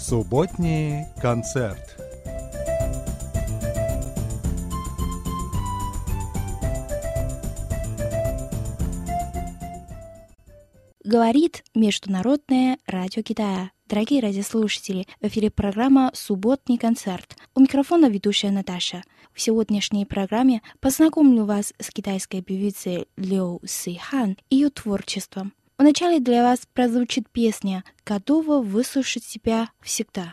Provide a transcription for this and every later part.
Субботний концерт. Говорит Международное радио Китая. Дорогие радиослушатели, в эфире программа «Субботний концерт». У микрофона ведущая Наташа. В сегодняшней программе познакомлю вас с китайской певицей Лю Сыхан и ее творчеством. Вначале для вас прозвучит песня «Готова выслушать тебя всегда».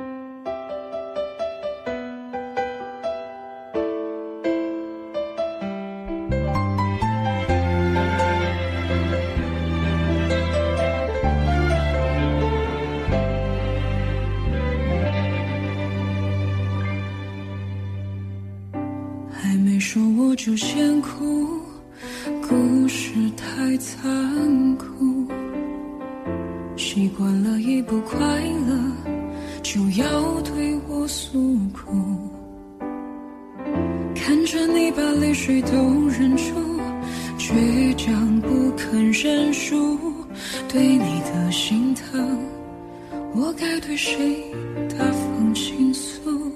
还没说我就先哭，故事太残酷，习惯了一不快乐就要对我诉苦，看着你把泪水都忍住，倔强不肯认输，对你的心疼，我该对谁大方倾诉？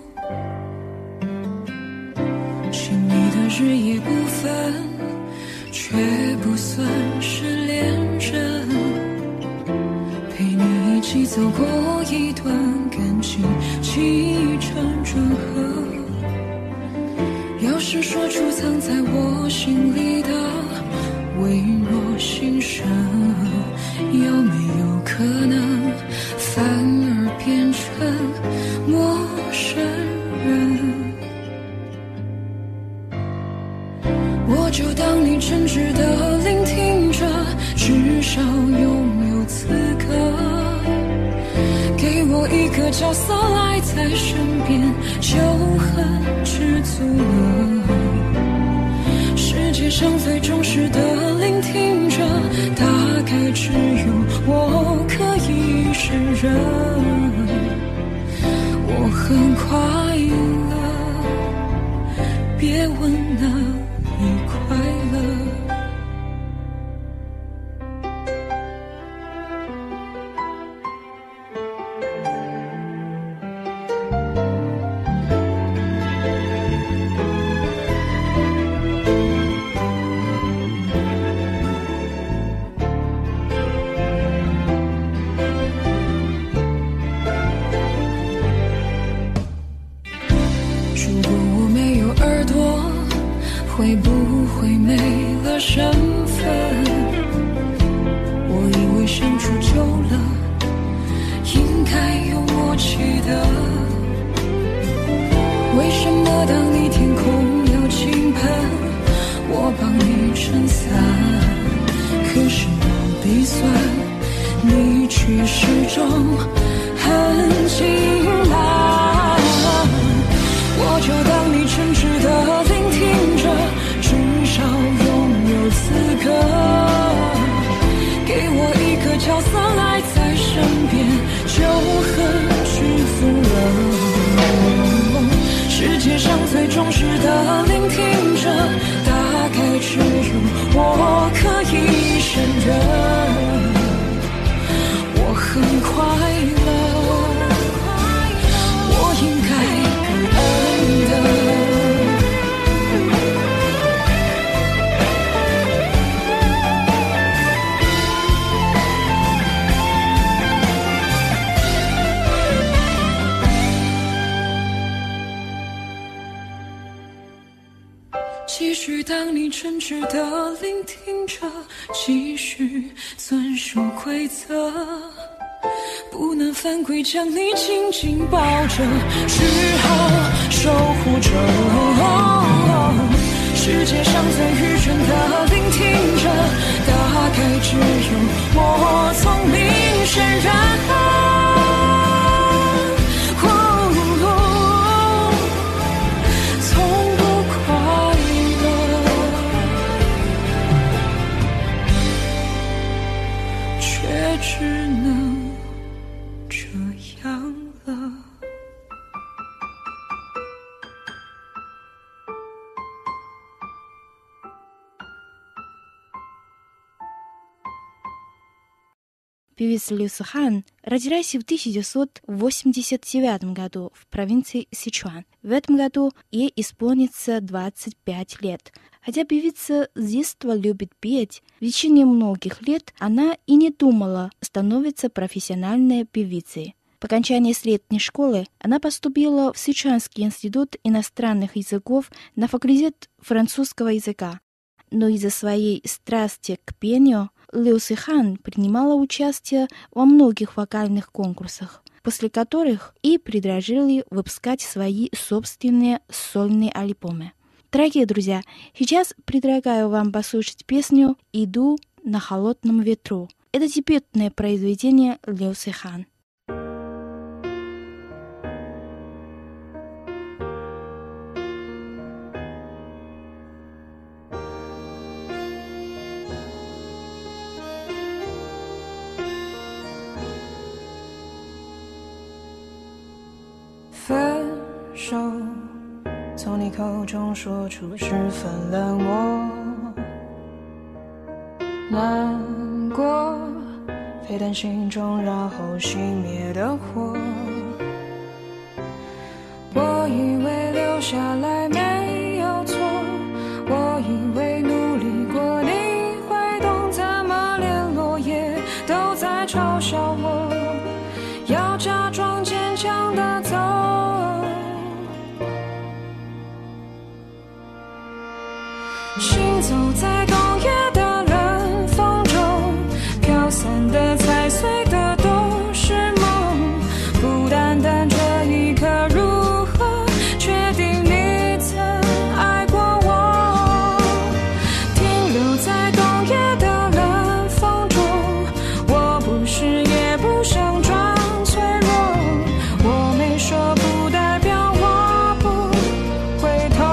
日夜不分，却不算是恋人，陪你一起走过一段感情起承转合，要是说出藏在我心里的微弱心声，有没有可能反而变成陌生人？我就当你真挚的聆听着，至少拥有资格给我一个角色赖在身边，就很知足了。世界上最忠实的聆听者，大概只有我可以胜任。我很快乐，别问了，你快乐。如果我没有耳朵，会不会没了身份？我以为相处久了，应该有默契的。为什么当你天空要倾盆，我帮你撑伞，可是我鼻酸，你却始终很轻慢。我就当你真挚的聆听着，至少拥有资格给我一个角色赖在身边，就很知足了。世界上最忠实的聆听者，大概只有我可以胜任。我很快乐，我应该感恩的。继续当你真挚的聆听着，继续遵守规则，不能犯规将你紧紧抱着，只好守护着。世界上最愚蠢的聆听者，大概只有我聪明胜任。只能这样了。 Певица Лю Сыхан родилась в 1989 году в провинции Сычуань. В этом году ей исполнится 25 лет. Хотя певица с детства любит петь, в течение многих лет она и не думала становиться профессиональной певицей. По окончании средней школы она поступила в Сычуанский институт иностранных языков на факультет французского языка. Но из-за своей страсти к пению Лю Сыхан принимала участие во многих вокальных конкурсах, после которых и предложили выпускать свои собственные сольные альбомы. Дорогие друзья, сейчас предлагаю вам послушать песню «Иду на холодном ветру». Это дебютное произведение Лю Сыхан. 分手，从你口中说出十分冷漠，难过沸腾心中然后熄灭的火。我以为留下来没有错，我以为努力过你会懂，怎么连落叶都在嘲笑我，要假装坚强的走。行走在冬夜的冷风中，飘散的踩碎的都是梦，不单单这一刻如何确定你曾爱过我，停留在冬夜的冷风中，我不是也不想装脆弱，我没说不代表我不回头。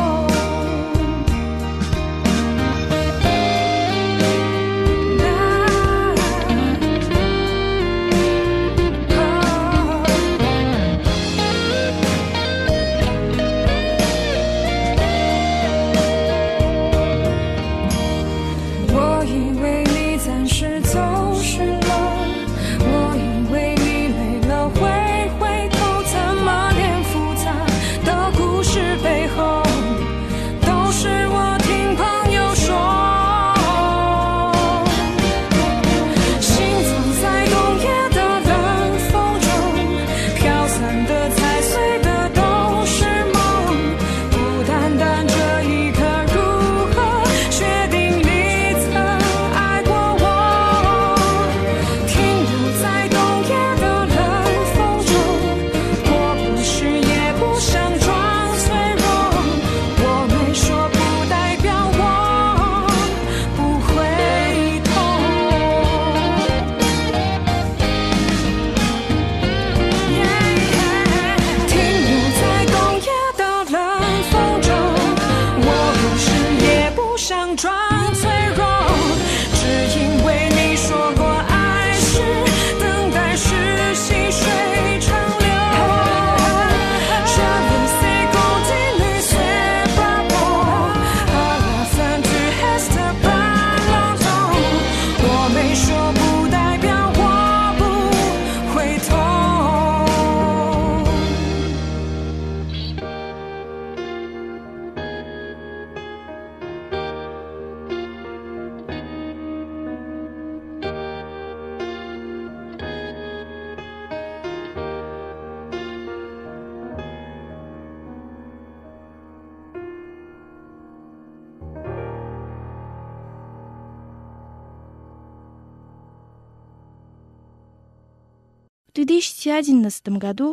В 2011 году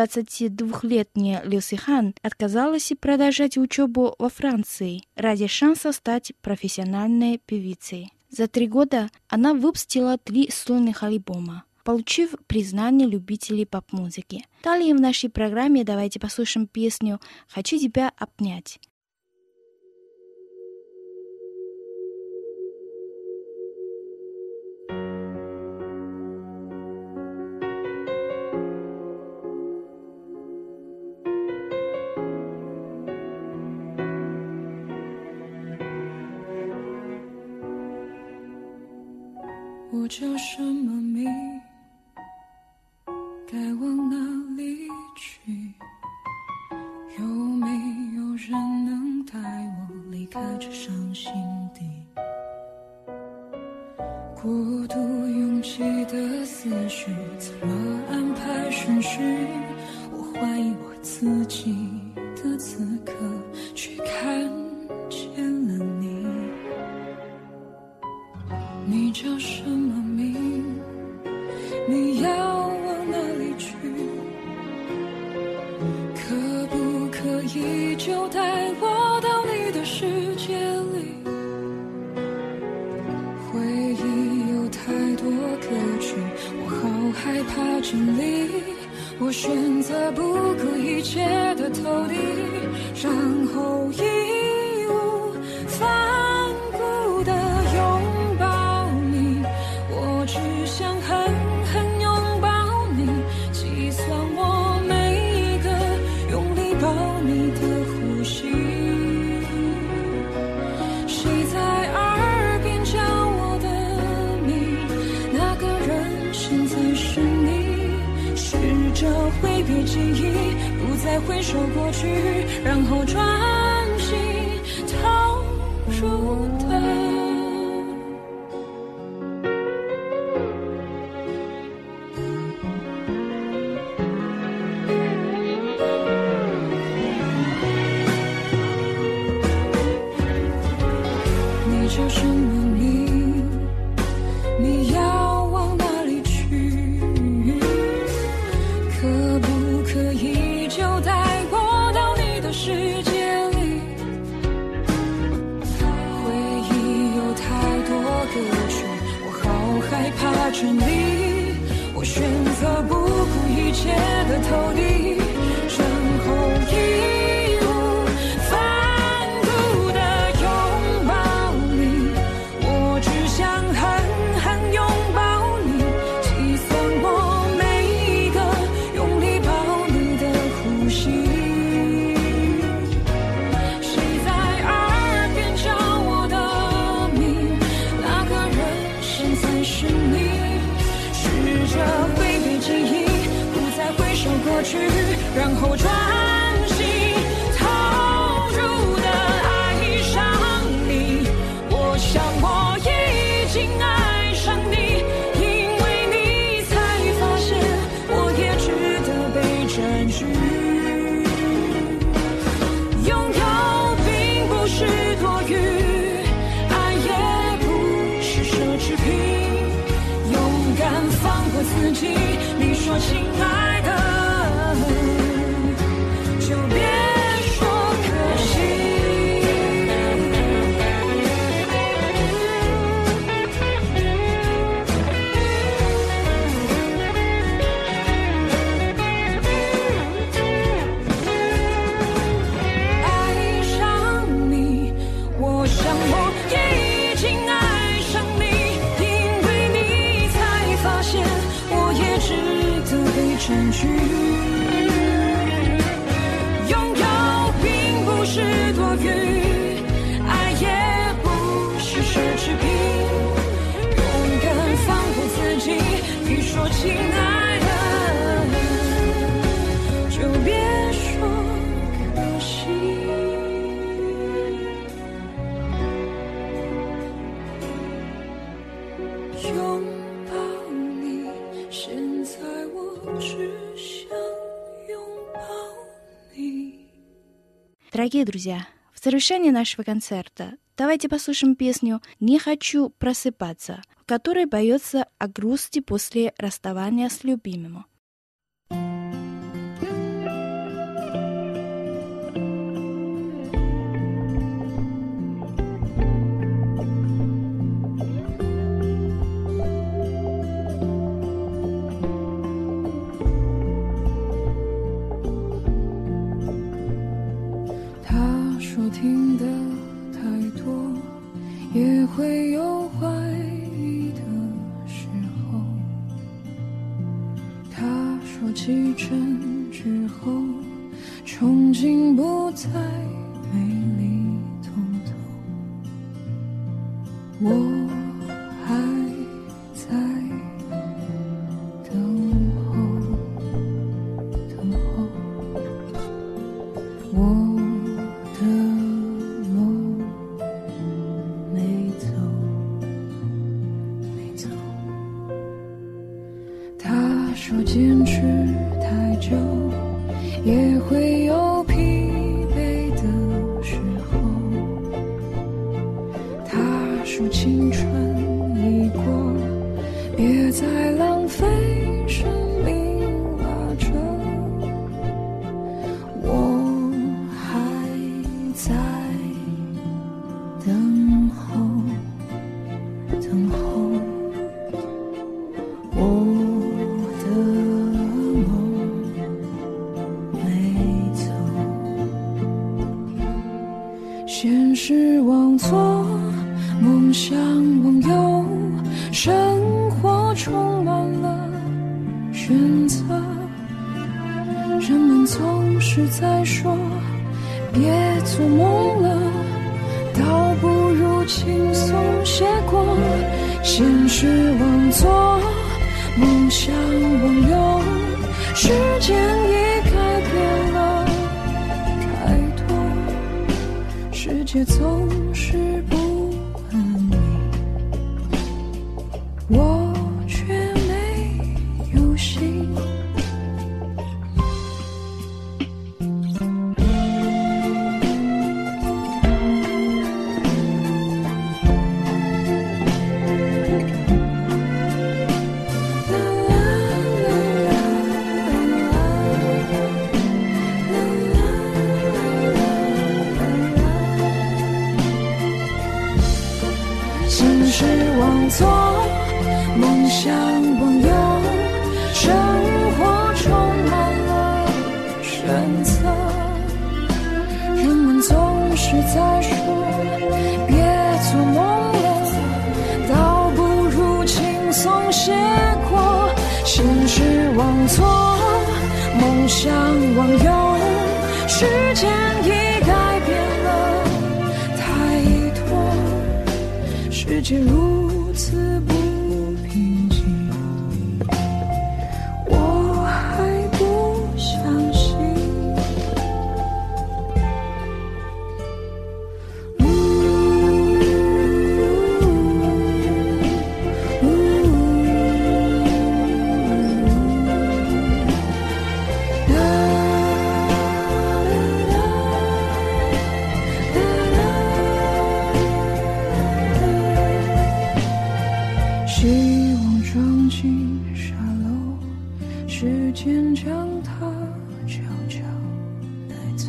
22-летняя Лю Сыхан отказалась продолжать учебу во Франции ради шанса стать профессиональной певицей. За 3 года она выпустила 3 сольных альбома, получив признание любителей поп-музыки. Далее в нашей программе давайте послушаем песню «Хочу тебя обнять». 我叫什么名？该往哪里去？有没有人能带我离开这伤心地？过度拥挤的思绪怎么安排顺序？我怀疑我自己的此刻，却看见了你。你叫什么名？你要往哪里去？可不可以就带我到你的世界里？回忆有太多歌曲，我好害怕真理。我选择不顾一切的投递，然后义无反顾的拥抱你。我只想狠狠拥抱你，计算我每一个用力抱你的呼吸。谁在耳边叫我的名？那个人现在是你。试着挥别记忆，不再回首过去，然后专心投入的你叫什么名？你要往哪里去？可不可以就带我到你的世界里？回忆有太多歌曲，我好害怕真理。我选择不顾一切的投递，然后义无反顾的拥抱你。我只想狠狠拥抱你，计算我每一个用力抱你的呼吸。谁在耳边叫我的名？那个人现在是你。试着挥别记忆，不再回首过去，然后专心投入的爱上你。我想我已经爱上你，因为你才发现我也值得被占据。拥有并不是多余，爱也不是奢侈品。勇敢放过自己，你说亲爱的，就别说可惜。爱上你，我想我已经爱上你，因为你才发现我也值得被占据。拥有并不是多余，爱也不是奢侈品。勇敢放过自己，你说亲爱的，就别说可惜。拥抱你，现在我只想拥抱你。 Дорогие друзья, в завершение нашего концерта давайте послушаем песню «Не хочу просыпаться», в которой поется о грусти после расставания с любимым. 听得太多，也会有怀疑的时候。他说起身之后，憧憬不再美丽通透。我还在坚持太久，也会有疲惫的时候。他说青春已过，别再浪费生命拉扯。我还在等候，等候我的梦没走。现实往左，梦想往右，生活充满了选择。人们总是在说别做梦了，倒不如轻松些过。现实往左，梦想往右，时间已改变了太多，世界总是不安宁，我却没有心。现实往左，梦想往右，生活充满了选择。人们总是在说别做梦了，倒不如轻松些过。现实往左，梦想往右，时间已改变了太多，世界如此不平静，我还不相信。希望装进沙漏，时间将它悄悄带走。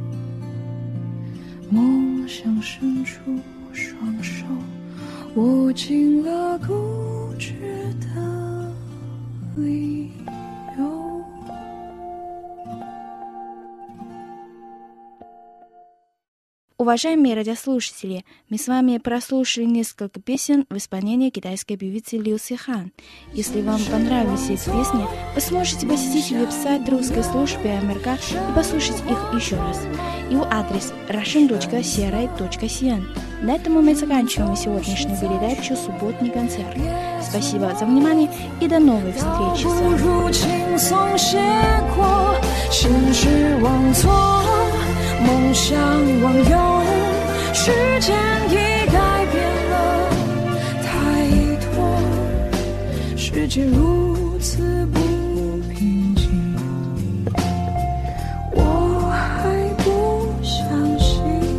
梦想伸出双手，握紧了固执的理由。 Уважаемые радиослушатели, мы с вами прослушали несколько песен в исполнении китайской певицы Лю Сихан. Если вам понравились эти песни, вы сможете посетить веб-сайт русской службы МРК и послушать их еще раз. Его адрес russian.cri.cn. На этом мы заканчиваем сегодняшнюю передачу «Субботний концерт». Спасибо за внимание и до новой встречи с вами. 梦想往右，时间已改变了太多，世界如此不平静，我还不相信。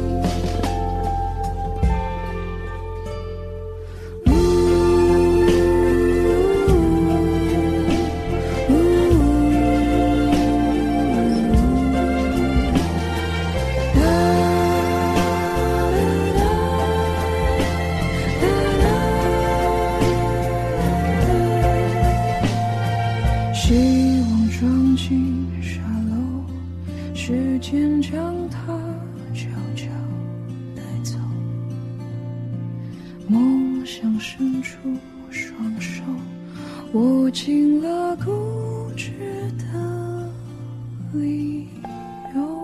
希望装进沙漏，时间将它悄悄带走。梦想伸出双手，握紧了固执的理由。